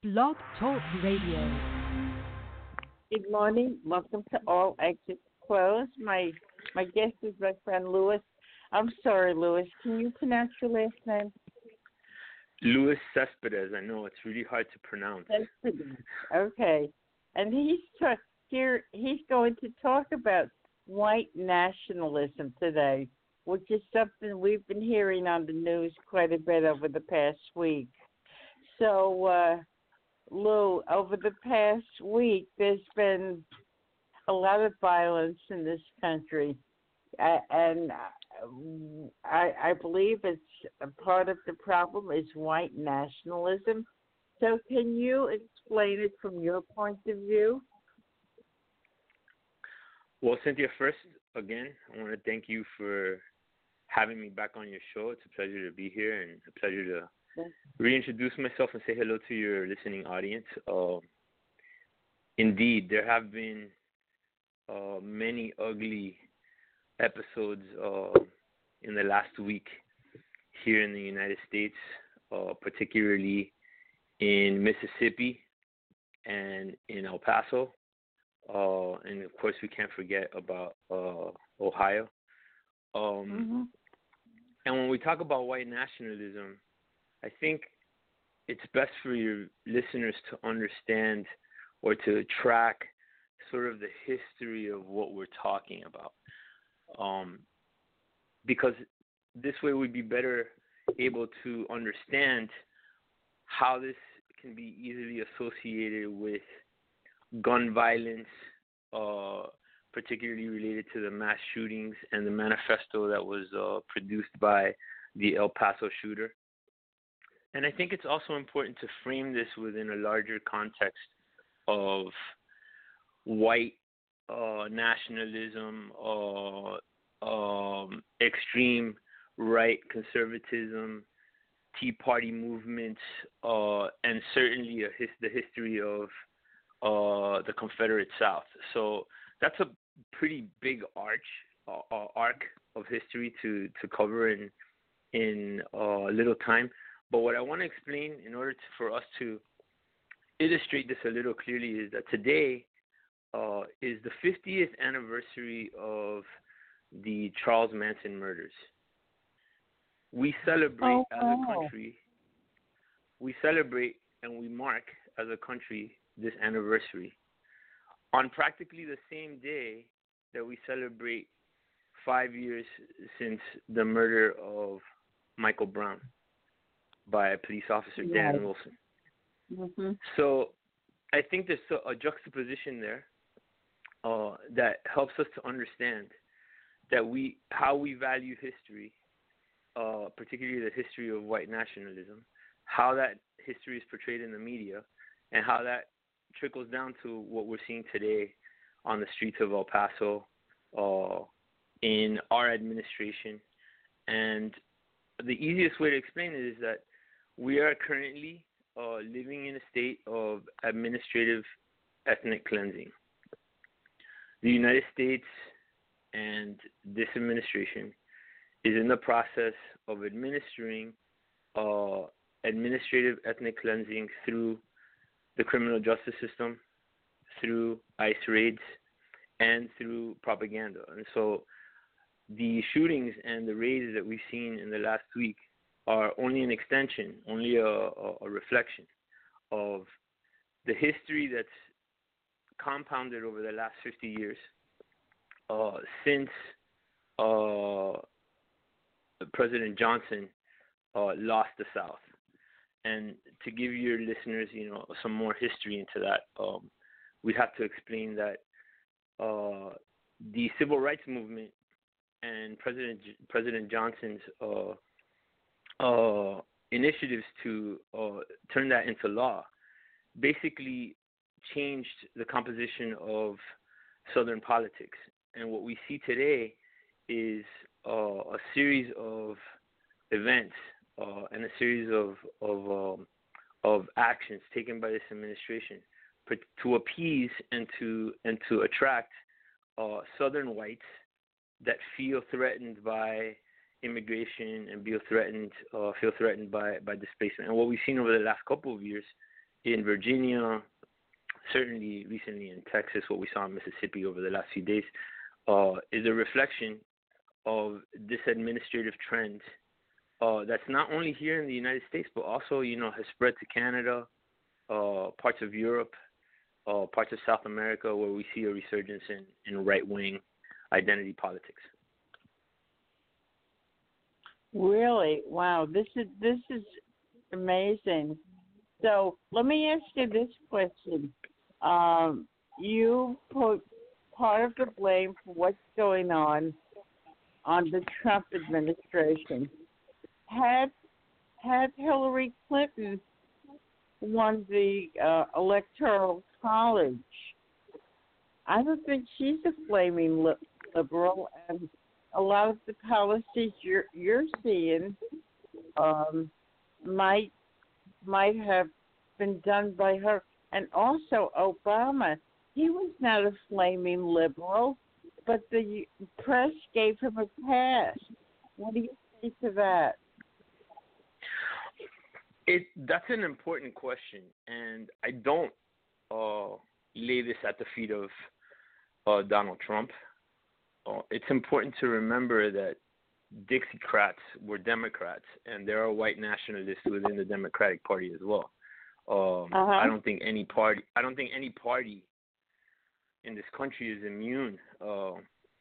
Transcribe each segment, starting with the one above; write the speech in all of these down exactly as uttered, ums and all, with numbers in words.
Blog Talk Radio. Good morning. Welcome to All Exits Closed. My my guest is my friend Louis. I'm sorry, Louis. Can you pronounce your last name? Luis Cespedes. I know it's really hard to pronounce. Cespedes. Okay. And he's ta- here. He's going to talk about white nationalism today, which is something we've been hearing on the news quite a bit over the past week. So, uh, Lou, over the past week, there's been a lot of violence in this country, uh, and I, I believe it's a part of the problem is white nationalism. So, can you explain it from your point of view? Well, Cynthia, first, again, I want to thank you for having me back on your show. It's a pleasure to be here and a pleasure to reintroduce myself and say hello to your listening audience. Um, indeed, there have been uh, many ugly episodes uh, in the last week here in the United States, uh, particularly in Mississippi and in El Paso. Uh, and, of course, we can't forget about uh, Ohio. Um, Mm-hmm. And when we talk about white nationalism, I think it's best for your listeners to understand or to track sort of the history of what we're talking about. Um, because this way we'd be better able to understand how this can be easily associated with gun violence, uh, particularly related to the mass shootings and the manifesto that was uh, produced by the El Paso shooter. And I think it's also important to frame this within a larger context of white uh, nationalism, uh, um, extreme right conservatism, Tea Party movements, uh, and certainly a his- the history of uh, the Confederate South. So that's a pretty big arch, uh, uh, arc of history to, to cover in in uh, little time. But what I want to explain in order to, for us to illustrate this a little clearly is that today uh, is the fiftieth anniversary of the Charles Manson murders. We celebrate Oh, as wow. a country, we celebrate and we mark as a country this anniversary on practically the same day that we celebrate five years since the murder of Michael Brown by police officer Dan Right. Wilson. Mm-hmm. So I think there's a, a juxtaposition there uh, that helps us to understand that we how we value history, uh, particularly the history of white nationalism, how that history is portrayed in the media, and how that trickles down to what we're seeing today on the streets of El Paso, uh, in our administration. And the easiest way to explain it is that we are currently uh, living in a state of administrative ethnic cleansing. The United States and this administration is in the process of administering uh, administrative ethnic cleansing through the criminal justice system, through ICE raids, and through propaganda. And so the shootings and the raids that we've seen in the last week are only an extension, only a, a, a reflection of the history that's compounded over the last fifty years uh, since uh, President Johnson uh, lost the South. And to give your listeners, you know, some more history into that, um, we have to explain that uh, the civil rights movement and President President Johnson's uh, uh, initiatives to uh, turn that into law basically changed the composition of Southern politics. And what we see today is uh, a series of events uh, and a series of of, um, of actions taken by this administration to appease and to and to attract uh, Southern whites that feel threatened by immigration and feel threatened uh, feel threatened by, by displacement. And what we've seen over the last couple of years in Virginia, certainly recently in Texas, what we saw in Mississippi over the last few days, uh, is a reflection of this administrative trend uh, that's not only here in the United States, but also, you know, has spread to Canada, uh, parts of Europe, uh, parts of South America, where we see a resurgence in, in right-wing identity politics. Really? Wow. This is this is amazing. So let me ask you this question. Um, you put part of the blame for what's going on on the Trump administration. Had had Hillary Clinton won the uh, Electoral College, I don't think she's a flaming li- liberal, and a lot of the policies you're you're seeing um, might might have been done by her. And also Obama, he was not a flaming liberal, but the press gave him a pass. What do you say to that? It that's an important question, and I don't uh, lay this at the feet of uh, Donald Trump. Uh, it's important to remember that Dixiecrats were Democrats, and there are white nationalists within the Democratic Party as well. Um, uh-huh. I don't think any party. I don't think any party in this country is immune uh,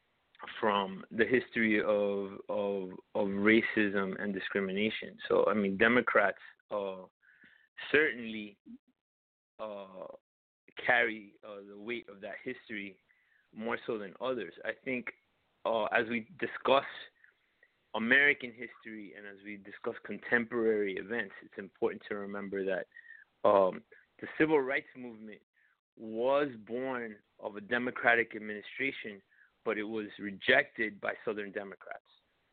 from the history of, of of racism and discrimination. So, I mean, Democrats uh, certainly uh, carry uh, the weight of that history more so than others. I think uh, as we discuss American history and as we discuss contemporary events, it's important to remember that um, the civil rights movement was born of a Democratic administration, but it was rejected by Southern Democrats.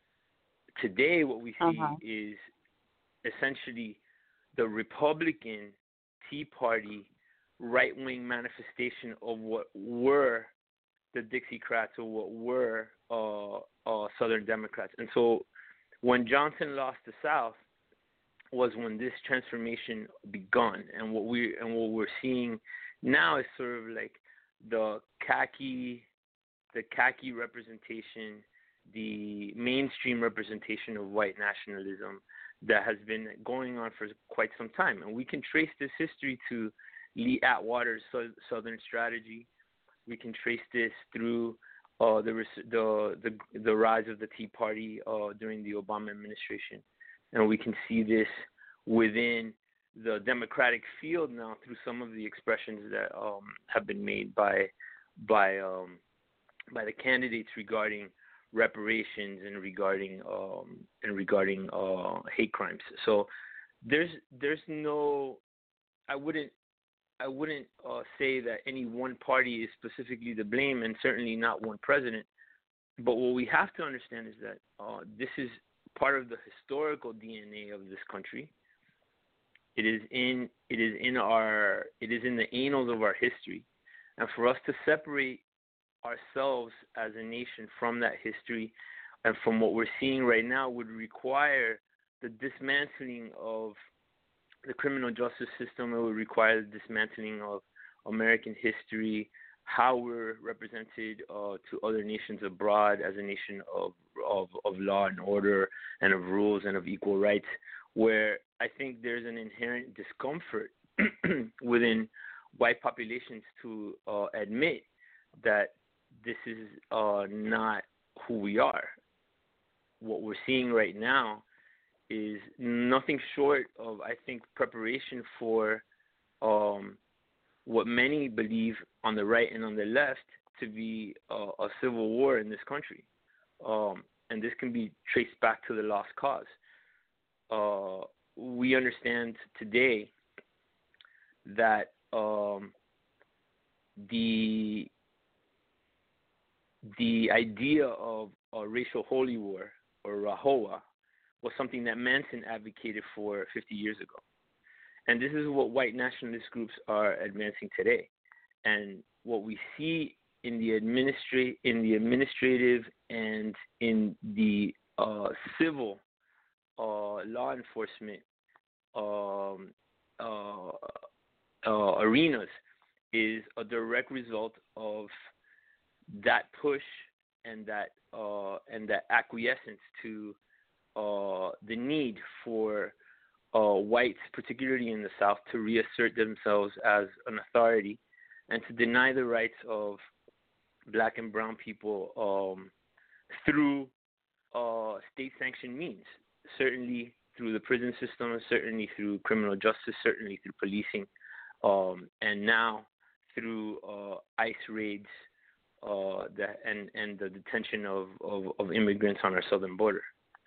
Today, what we see uh-huh. is essentially the Republican Tea Party right-wing manifestation of what were the Dixiecrats or what were uh, uh, Southern Democrats. And so when Johnson lost the South was when this transformation begun. And what we and what we're seeing now is sort of like the khaki, the khaki representation, the mainstream representation of white nationalism that has been going on for quite some time. And we can trace this history to Lee Atwater's Southern strategy. We can trace this through uh, the, the the the rise of the Tea Party uh, during the Obama administration, and we can see this within the Democratic field now through some of the expressions that um, have been made by by um, by the candidates regarding reparations and regarding um, and regarding uh, hate crimes. So there's there's no I wouldn't. I wouldn't uh, say that any one party is specifically to blame, and certainly not one president. But what we have to understand is that uh, this is part of the historical D N A of this country. It is in it is in our it is in the annals of our history, and for us to separate ourselves as a nation from that history and from what we're seeing right now would require the dismantling of the criminal justice system. It would require the dismantling of American history, how we're represented uh, to other nations abroad as a nation of, of of law and order and of rules and of equal rights, where I think there's an inherent discomfort within white populations to uh, admit that this is uh, not who we are. What we're seeing right now is nothing short of, I think, preparation for um, what many believe on the right and on the left to be uh, a civil war in this country. Um, and this can be traced back to the lost cause. Uh, we understand today that um, the the idea of a racial holy war, or Rahowa, was something that Manson advocated for fifty years ago. And this is what white nationalist groups are advancing today. And what we see in the administra- in the administrative and in the uh, civil uh, law enforcement um, uh, uh, arenas is a direct result of that push and that uh, and that acquiescence to uh, the need for uh, whites, particularly in the South, to reassert themselves as an authority and to deny the rights of black and brown people um, through uh, state-sanctioned means, certainly through the prison system, certainly through criminal justice, certainly through policing, um, and now through uh, ICE raids uh, that, and, and the detention of, of, of immigrants on our southern border.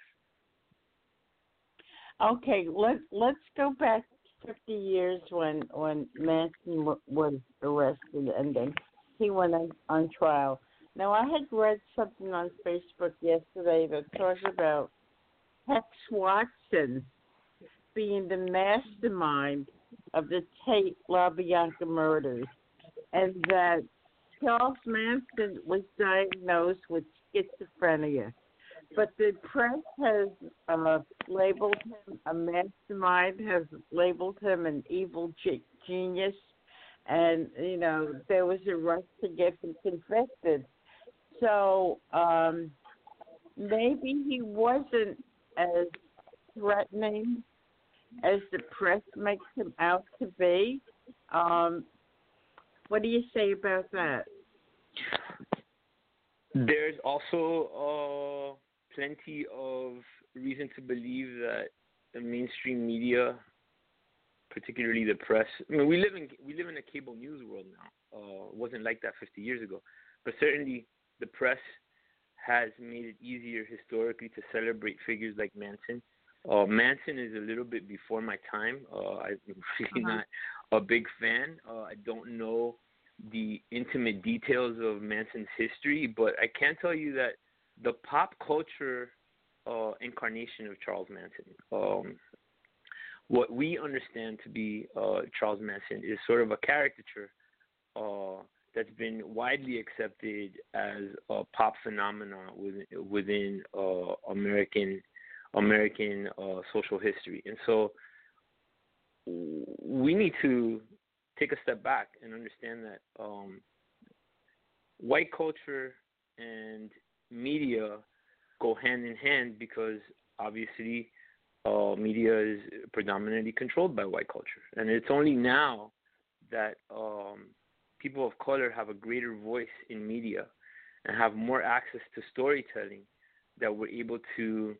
Okay, let's let's go back fifty years when when Manson w- was arrested and then he went on, on trial. Now, I had read something on Facebook yesterday that talks about Tex Watson being the mastermind of the Tate LaBianca murders, and that Charles Manson was diagnosed with schizophrenia. But the press has uh, labeled him a mastermind, has labeled him an evil ge- genius, and, you know, there was a rush to get him convicted. So um, maybe he wasn't as threatening as the press makes him out to be. Um, what do you say about that? There's also uh, plenty of reason to believe that the mainstream media, particularly the press, I mean, we live in we live in a cable news world now. Uh, it wasn't like that fifty years ago, but certainly the press has made it easier historically to celebrate figures like Manson. Uh, Manson is a little bit before my time. Uh, I'm really uh-huh. not a big fan. Uh, I don't know the intimate details of Manson's history, but I can tell you that the pop culture uh, incarnation of Charles Manson, um, what we understand to be uh, Charles Manson, is sort of a caricature uh, that's been widely accepted as a pop phenomenon within, within uh, American American uh, social history. And so we need to take a step back and understand that um, white culture and media go hand in hand because obviously uh, media is predominantly controlled by white culture. And it's only now that um, people of color have a greater voice in media and have more access to storytelling that we're able to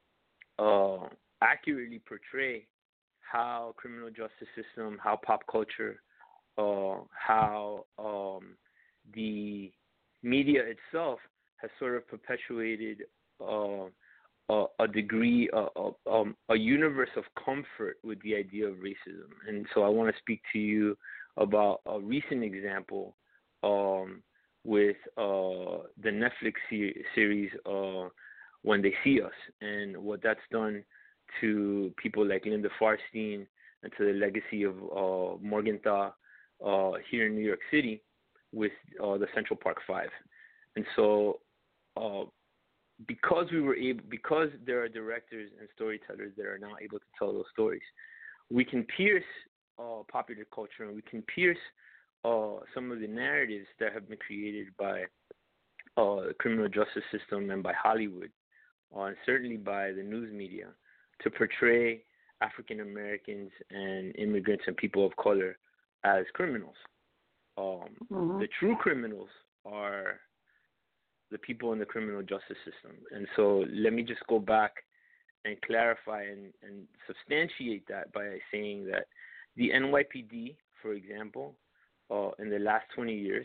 uh, accurately portray how criminal justice system, how pop culture, uh, how um, the media itself has sort of perpetuated uh, a, a degree, uh, um, a universe of comfort with the idea of racism. And so I want to speak to you about a recent example um, with uh, the Netflix se- series uh, When They See Us, and what that's done to people like Linda Farstein and to the legacy of uh, Morgenthau uh, here in New York City with uh, the Central Park Five. And so uh, because we were able, because there are directors and storytellers that are now able to tell those stories, we can pierce uh, popular culture and we can pierce uh, some of the narratives that have been created by uh, the criminal justice system and by Hollywood, uh, and certainly by the news media, to portray African Americans and immigrants and people of color as criminals. Um, mm-hmm. The true criminals are the people in the criminal justice system. And so let me just go back and clarify and, and substantiate that by saying that the N Y P D, for example, uh, in the last twenty years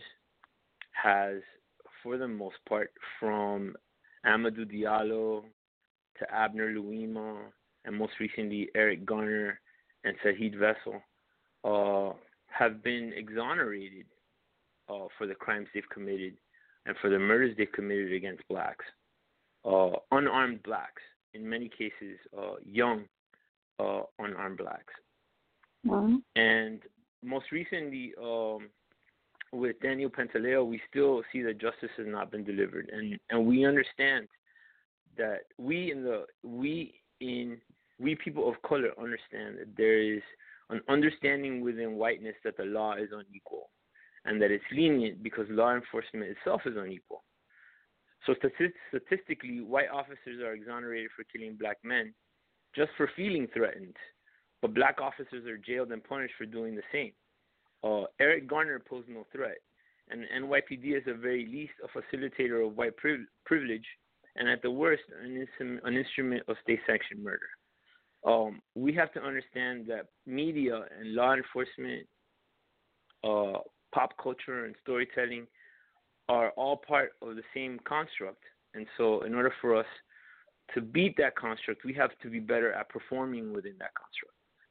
has, for the most part, from Amadou Diallo to Abner Louima, and most recently Eric Garner and Saheed Vessel, uh, have been exonerated uh, for the crimes they've committed and for the murders they've committed against blacks, uh, unarmed blacks, in many cases uh, young uh, unarmed blacks. Mm-hmm. And most recently, um, with Daniel Pantaleo, we still see that justice has not been delivered, and, and we understand that we in the we in we people of color understand that there is an understanding within whiteness that the law is unequal and that it's lenient because law enforcement itself is unequal. So stati- statistically, white officers are exonerated for killing black men just for feeling threatened, but black officers are jailed and punished for doing the same. Uh, Eric Garner posed no threat, and N Y P D is at the very least a facilitator of white priv- privilege, and at the worst, an, ins- an instrument of state-sanctioned murder. Um, we have to understand that media and law enforcement, uh, pop culture and storytelling are all part of the same construct. And so in order for us to beat that construct, we have to be better at performing within that construct.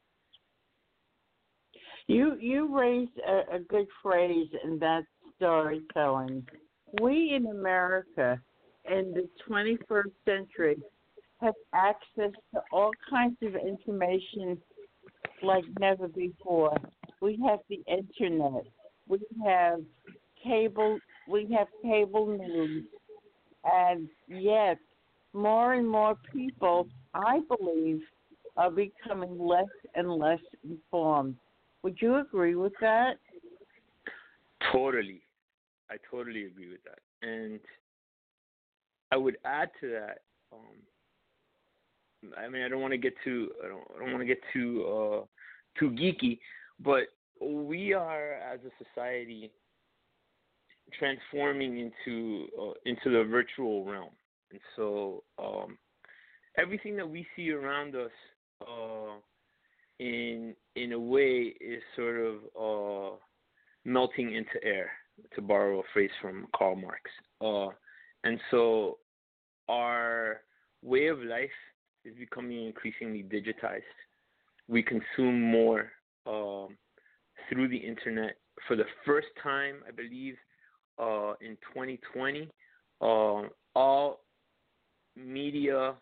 You you raised a, a good phrase, and that's storytelling. We in America in the twenty-first century have access to all kinds of information like never before. We have the internet. We have cable. We have cable news, and yet more and more people, I believe, are becoming less and less informed. Would you agree with that? Totally. I totally agree with that. And I would add to that, um, I mean, I don't want to get too, I don't, I don't want to get too, uh, too geeky, but we are, as a society, transforming into, uh, into the virtual realm. And so, um, everything that we see around us, uh, in in a way is sort of uh, melting into air, to borrow a phrase from Karl Marx. Uh, and so our way of life is becoming increasingly digitized. We consume more um, through the internet. For the first time, I believe, uh, in twenty twenty, uh, all media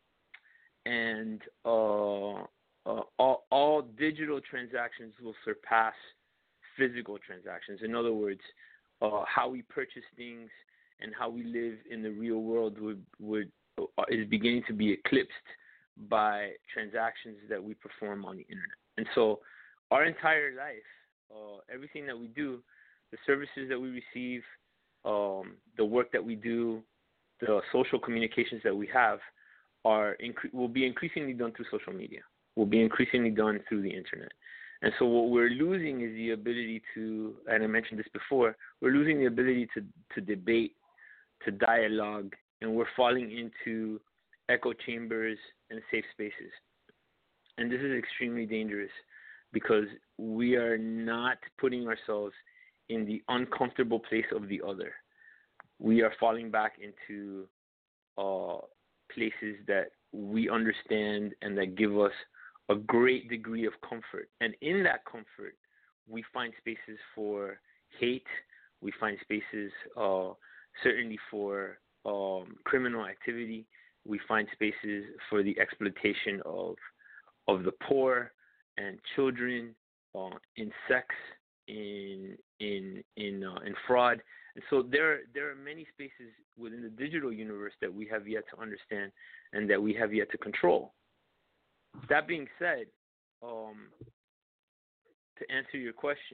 and uh, Uh, all, all digital transactions will surpass physical transactions. In other words, uh, how we purchase things and how we live in the real world would, would uh, is beginning to be eclipsed by transactions that we perform on the internet. And so our entire life, uh, everything that we do, the services that we receive, um, the work that we do, the social communications that we have are incre- will be increasingly done through social media. Will be increasingly done through the internet. And so what we're losing is the ability to, and I mentioned this before, we're losing the ability to, to debate, to dialogue, and we're falling into echo chambers and safe spaces. And this is extremely dangerous because we are not putting ourselves in the uncomfortable place of the other. We are falling back into uh, places that we understand and that give us a great degree of comfort. And in that comfort, we find spaces for hate. We find spaces uh, certainly for um, criminal activity. We find spaces for the exploitation of of the poor and children, uh, in sex, in in in uh, in fraud. And so there there are many spaces within the digital universe that we have yet to understand and that we have yet to control. That being said, um, to answer your question,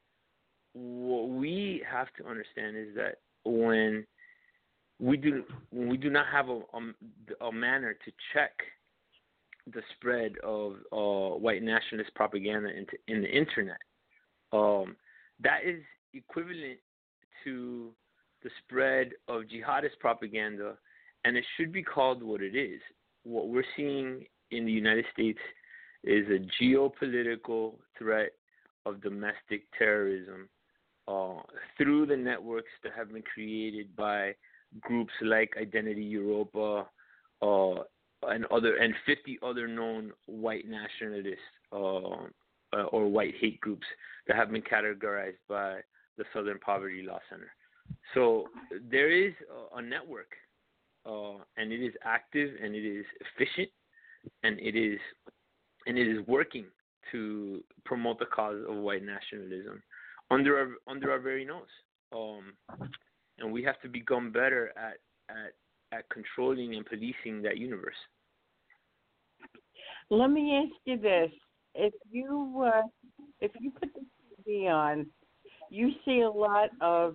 what we have to understand is that when we do when we do not have a, a, a manner to check the spread of uh, white nationalist propaganda into, in the internet, um, that is equivalent to the spread of jihadist propaganda, and it should be called what it is. What we're seeing in the United States is a geopolitical threat of domestic terrorism uh, through the networks that have been created by groups like Identity Europa uh, and other and fifty other known white nationalists uh, uh, or white hate groups that have been categorized by the Southern Poverty Law Center. So there is a, a network, uh, and it is active and it is efficient. And it is, and it is working to promote the cause of white nationalism under our under our very nose. Um, and we have to become better at, at at controlling and policing that universe. Let me ask you this: if you uh, if you put the T V on, you see a lot of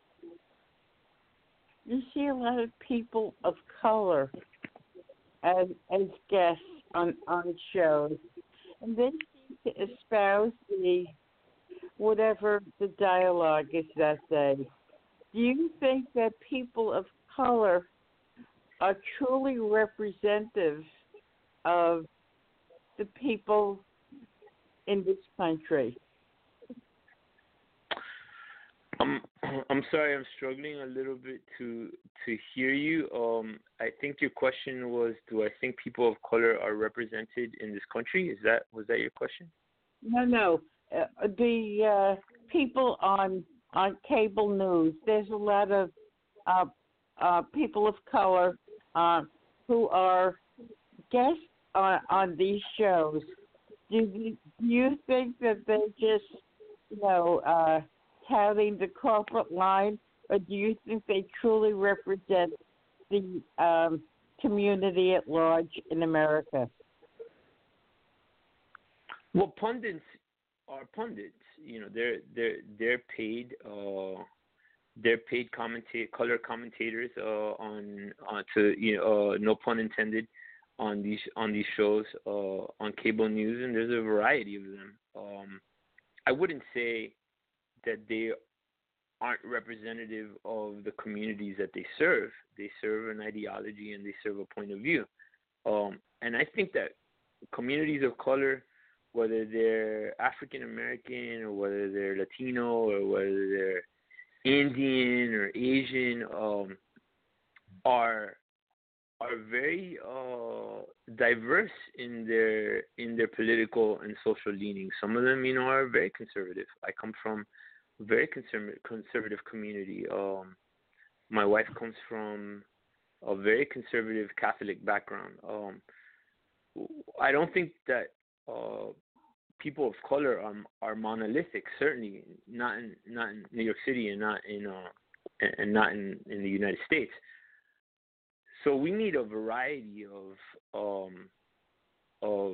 you see a lot of people of color as as guests on on shows, and they seem to espouse the whatever the dialogue is that day. Do you think that people of color are truly representative of the people in this country? I'm I'm sorry, I'm struggling a little bit to to hear you. Um, I think your question was, do I think people of color are represented in this country? Is that was that your question? No, no. Uh, the uh, people on on cable news. There's a lot of uh, uh, people of color uh, who are guests on, on these shows. Do you, do you think that they're just, you know, uh, touting the corporate line, or do you think they truly represent the um, community at large in America? Well, pundits are pundits. You know, they're they're they're paid. Uh, they're paid commentate color commentators uh, on on to you know uh, no pun intended on these on these shows uh, on cable news, and there's a variety of them. Um, I wouldn't say that they aren't representative of the communities that they serve. They serve an ideology and they serve a point of view. Um, and I think that communities of color, whether they're African American or whether they're Latino or whether they're Indian or Asian, um, are are very uh, diverse in their in their political and social leanings. Some of them, you know, are very conservative. I come from a very conservative conservative community. Um, my wife comes from a very conservative Catholic background. Um, I don't think that uh, people of color are, are monolithic. Certainly not in not in New York City and not in uh, and not in, in the United States. So we need a variety of um, of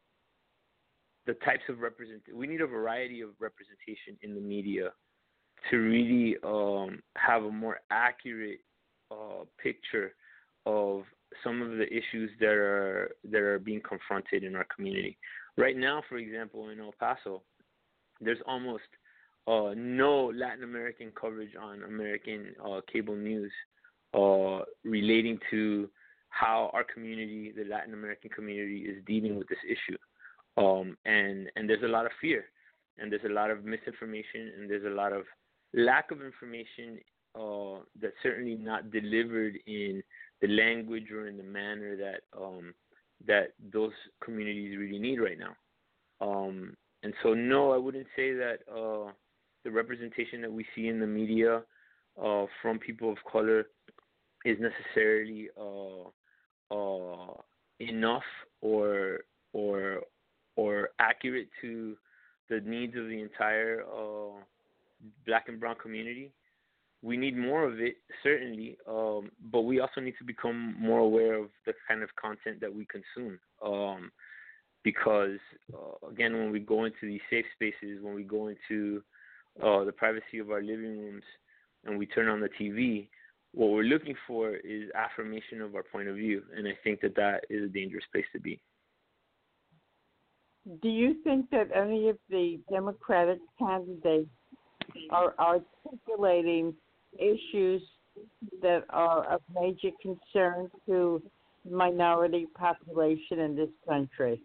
the types of represent. We need a variety of representation in the media to really um, have a more accurate uh, picture of some of the issues that are that are being confronted in our community. Right now, for example, in El Paso, there's almost uh, no Latin American coverage on American uh, cable news uh, relating to how our community, the Latin American community, is dealing with this issue. Um, and, and there's a lot of fear, and there's a lot of misinformation, and there's a lot of lack of information uh, that's certainly not delivered in the language or in the manner that um, that those communities really need right now. Um, and so, no, I wouldn't say that uh, the representation that we see in the media uh, from people of color is necessarily uh, uh, enough or or or accurate to the needs of the entire uh, Black and brown community. We need more of it, certainly, um, but we also need to become more aware of the kind of content that we consume. Um, because, uh, again, when we go into these safe spaces, when we go into uh, the privacy of our living rooms and we turn on the T V, what we're looking for is affirmation of our point of view, and I think that that is a dangerous place to be. Do you think that any of the Democratic candidates are articulating issues that are of major concern to the minority population in this country?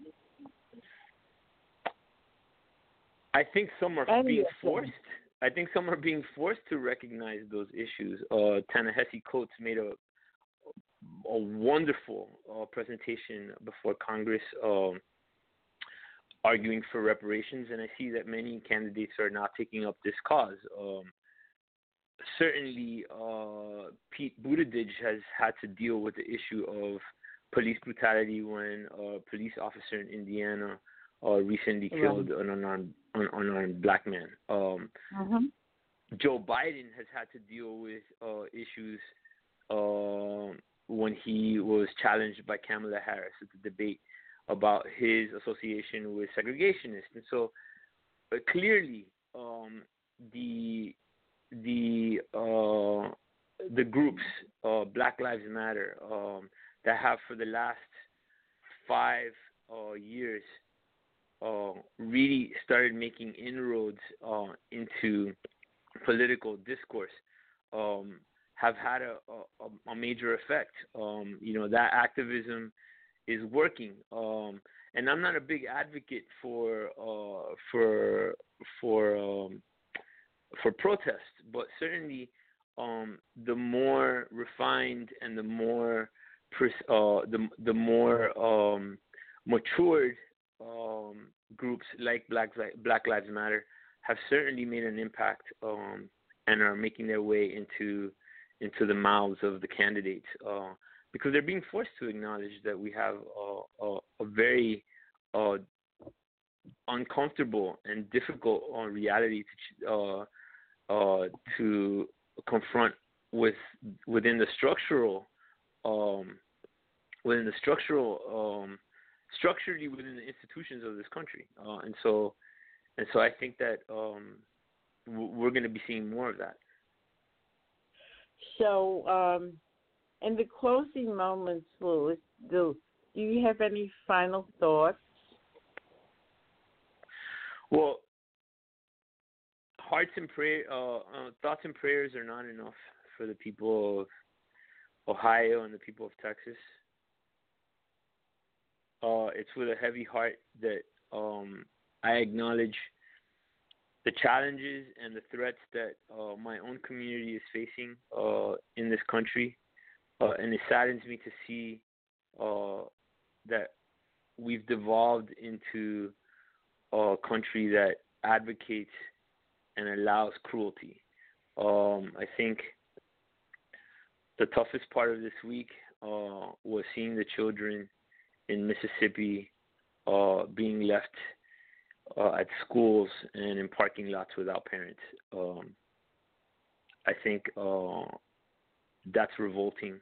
I think some are Any being of them. forced. I think some are being forced to recognize those issues. Uh, Ta-Nehisi Coates made a a wonderful uh, presentation before Congress, um, arguing for reparations, and I see that many candidates are now taking up this cause. Um, certainly, uh, Pete Buttigieg has had to deal with the issue of police brutality when a police officer in Indiana uh, recently Right. killed an unarmed, un- unarmed black man. Um, Uh-huh. Joe Biden has had to deal with uh, issues uh, when he was challenged by Kamala Harris at the debate about his association with segregationists. And so uh, clearly um, the the uh, the groups, uh, Black Lives Matter, um, that have for the last five uh, years uh, really started making inroads uh, into political discourse, um, have had a, a, a major effect. Um, you know, that activism is working. Um, and I'm not a big advocate for uh, for for um, for protest, but certainly um, the more refined and the more pers- uh, the the more um, matured um, groups like Black Black Lives Matter have certainly made an impact um, and are making their way into into the mouths of the candidates uh, because they're being forced to acknowledge that we have a, a, a very uh, uncomfortable and difficult uh, reality to uh, uh, to confront with within the structural um, within the structural um, structurally within the institutions of this country, uh, and so and so I think that um, we're going to be seeing more of that. So, um, in the closing moments, Louis, do do you have any final thoughts? Well, hearts and prayer, uh, uh, thoughts and prayers are not enough for the people of Ohio and the people of Texas. Uh, it's with a heavy heart that um, I acknowledge the challenges and the threats that uh, my own community is facing uh, in this country, uh, and it saddens me to see uh, that we've devolved into a country that advocates and allows cruelty. Um, I think the toughest part of this week uh, was seeing the children in Mississippi uh, being left uh, at schools and in parking lots without parents. Um, I think uh, that's revolting,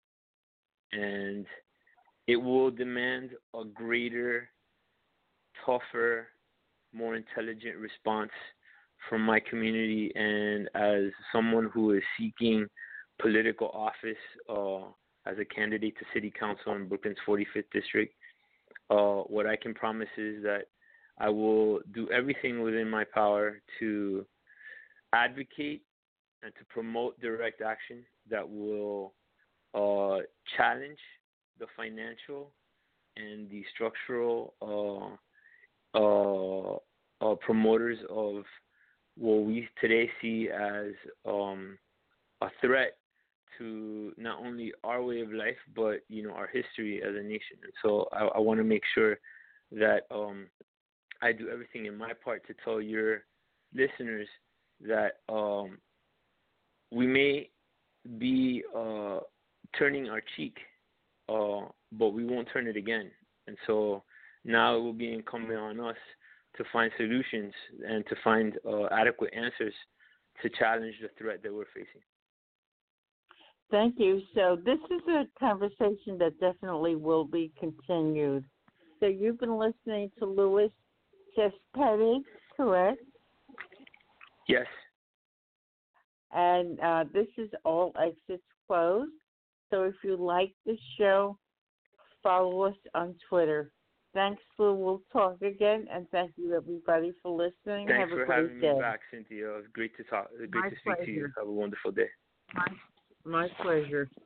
and it will demand a greater, tougher, more intelligent response from my community. And as someone who is seeking political office uh, as a candidate to city council in Brooklyn's forty-fifth district, uh, what I can promise is that I will do everything within my power to advocate and to promote direct action that will uh, challenge the financial and the structural uh, uh, uh, promoters of what we today see as um, a threat to not only our way of life, but you know, our history as a nation. And so I, I want to make sure that um, I do everything in my part to tell your listeners that um, we may be uh, turning our cheek, uh, but we won't turn it again. And so now it will be incumbent on us to find solutions and to find uh, adequate answers to challenge the threat that we're facing. Thank you. So this is a conversation that definitely will be continued. So you've been listening to Louis Cespedes, correct? Yes. And uh, this is All Exits Closed. So if you like the show, follow us on Twitter. Thanks, Lou. We'll talk again, and thank you, everybody, for listening. Thanks Have a for great having day. me back, Cynthia. It was great to talk. Great My to speak pleasure. to you. Have a wonderful day. My, my pleasure.